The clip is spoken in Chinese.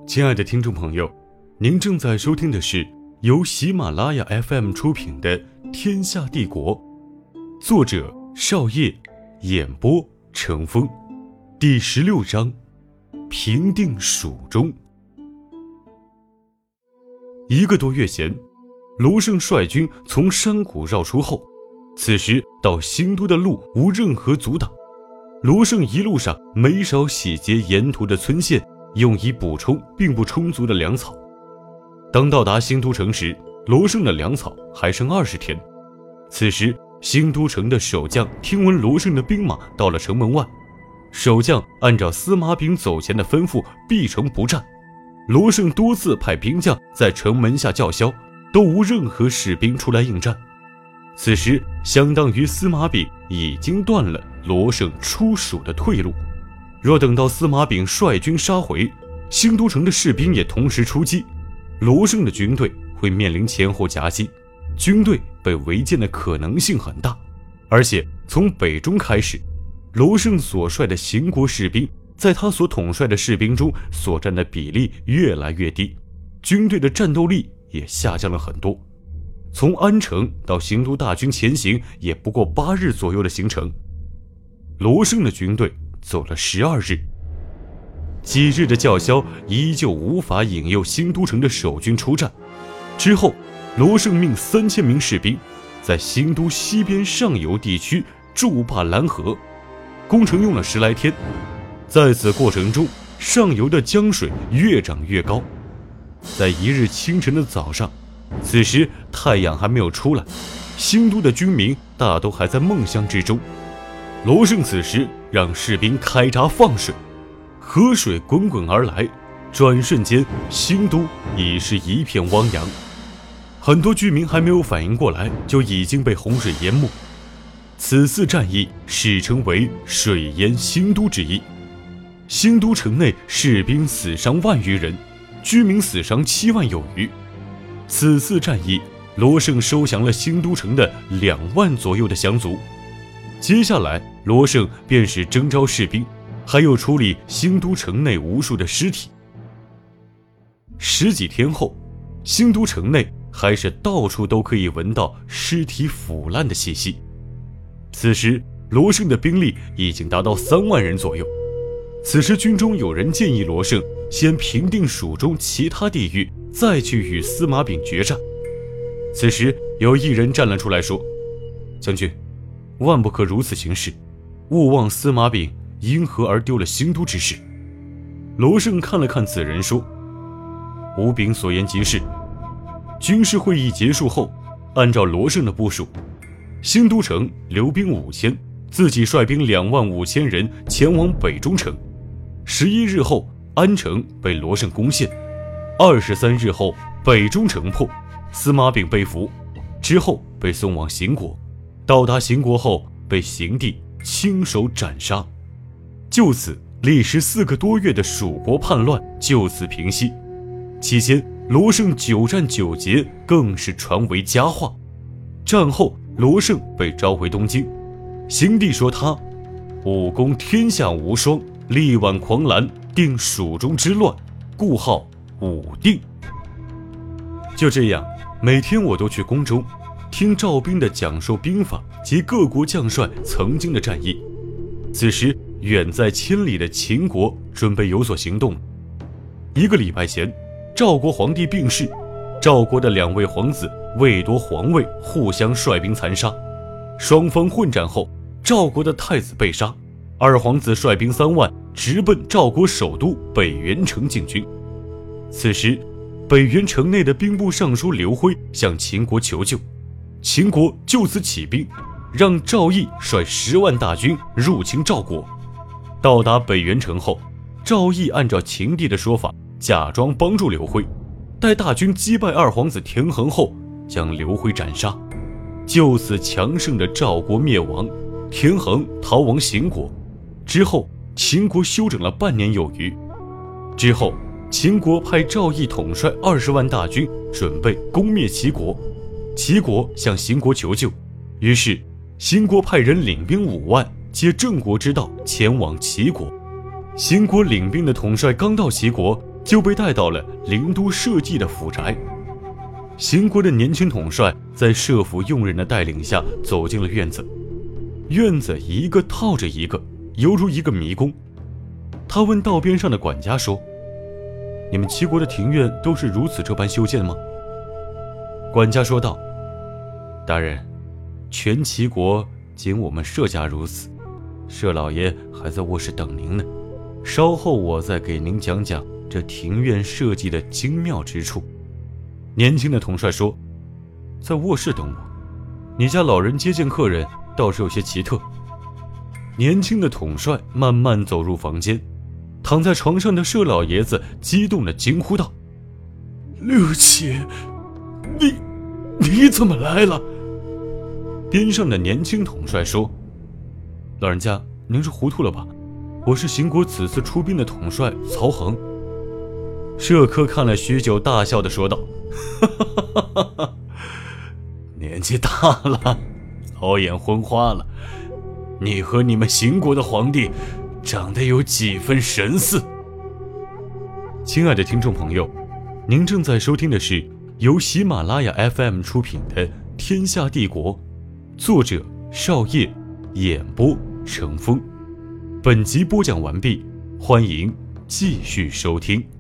亲爱的听众朋友，您正在收听的是由喜马拉雅 FM 出品的《天下帝国》，作者少业，演播程峰，第16章，平定蜀中。1个多月前，罗胜率军从山谷绕出后，此时到新都的路无任何阻挡。罗胜一路上没少洗劫沿途的村县，用以补充并不充足的粮草。当到达新都城时，罗胜的粮草还剩20天。此时新都城的守将听闻罗胜的兵马到了城门外，守将按照司马炳走前的吩咐闭城不战。罗胜多次派兵将在城门下叫嚣，都无任何士兵出来应战。此时相当于司马炳已经断了罗胜出蜀的退路。若等到司马炳率军杀回，新都城的士兵也同时出击，罗胜的军队会面临前后夹击，军队被围歼的可能性很大。而且从北中开始，罗胜所率的秦国士兵在他所统帅的士兵中所占的比例越来越低，军队的战斗力也下降了很多。从安城到新都大军前行也不过8日左右的行程，罗胜的军队走了12日，几日的叫嚣依旧无法引诱新都城的守军出战。之后罗胜命3000名士兵在新都西边上游地区筑坝拦河，工程用了10来天。在此过程中，上游的江水越涨越高。在1日清晨的早上，此时太阳还没有出来，新都的军民大都还在梦乡之中。罗胜此时让士兵开闸放水，河水滚滚而来，转瞬间新都已是一片汪洋。很多居民还没有反应过来，就已经被洪水淹没。此次战役史称为水淹新都之役。新都城内士兵死伤10000余人，居民死伤7万有余。此次战役，罗胜收降了新都城的2万左右的降卒。接下来罗胜便是征召士兵，还有处理新都城内无数的尸体。10几天后，新都城内还是到处都可以闻到尸体腐烂的气息。此时罗胜的兵力已经达到3万人左右。此时军中有人建议罗胜先平定蜀中其他地域，再去与司马炳决战。此时有一人站了出来说，将军，万不可如此行事，勿忘司马炳因何而丢了新都之事。罗胜看了看此人说，吾炳所言极是。军事会议结束后，按照罗胜的部署，新都城留兵5000，自己率兵25000人前往北中城。11日后，安城被罗胜攻陷。23日后，北中城破，司马炳被俘，之后被送往邢国。到达邢国后，被邢帝亲手斩杀。就此，历时4个多月的蜀国叛乱就此平息。期间，罗胜9战9捷，更是传为佳话。战后，罗胜被召回东京，邢帝说他武功天下无双，力挽狂澜，定蜀中之乱，故号武定。就这样，每天我都去宫中听赵兵的讲授兵法及各国将帅曾经的战役。此时远在千里的秦国准备有所行动。1个礼拜前，赵国皇帝病逝，赵国的2位皇子为夺皇位，互相率兵残杀。双方混战后，赵国的太子被杀，二皇子率兵3万直奔赵国首都北原城进军。此时北原城内的兵部尚书刘辉向秦国求救，秦国就此起兵，让赵义率10万大军入侵赵国。到达北原城后，赵义按照秦帝的说法，假装帮助刘辉，待大军击败二皇子田横后，将刘辉斩杀。就此强盛的赵国灭亡，田横逃亡邢国。之后秦国休整了半年有余。之后秦国派赵义统帅20万大军，准备攻灭齐国。齐国向邢国求救，于是邢国派人领兵5万，借郑国之道前往齐国。邢国领兵的统帅刚到齐国， 就被带到了灵都社稷的府宅。邢国的年轻统帅在社府佣人的带领下走进了院子，院子一个套着一个，犹如一个迷宫。他问道边上的管家说：“你们齐国的庭院都是如此这般修建吗？”管家说道：“大人，全齐国仅我们社家如此，社老爷还在卧室等您呢，稍后我再给您讲讲这庭院设计的精妙之处。”年轻的统帅说：“在卧室等我，你家老人接见客人倒是有些奇特。”年轻的统帅慢慢走入房间，躺在床上的社老爷子激动地惊呼道：“六姐，你怎么来了？”边上的年轻统帅说：“老人家，您是糊涂了吧？我是邢国此次出兵的统帅曹恒。”社科看了许久，大笑地说道：“年纪大了，老眼昏花了。你和你们邢国的皇帝长得有几分神似。”亲爱的听众朋友，您正在收听的是由喜马拉雅 FM 出品的《天下帝国》，作者少业，演播成风。本集播讲完毕，欢迎继续收听。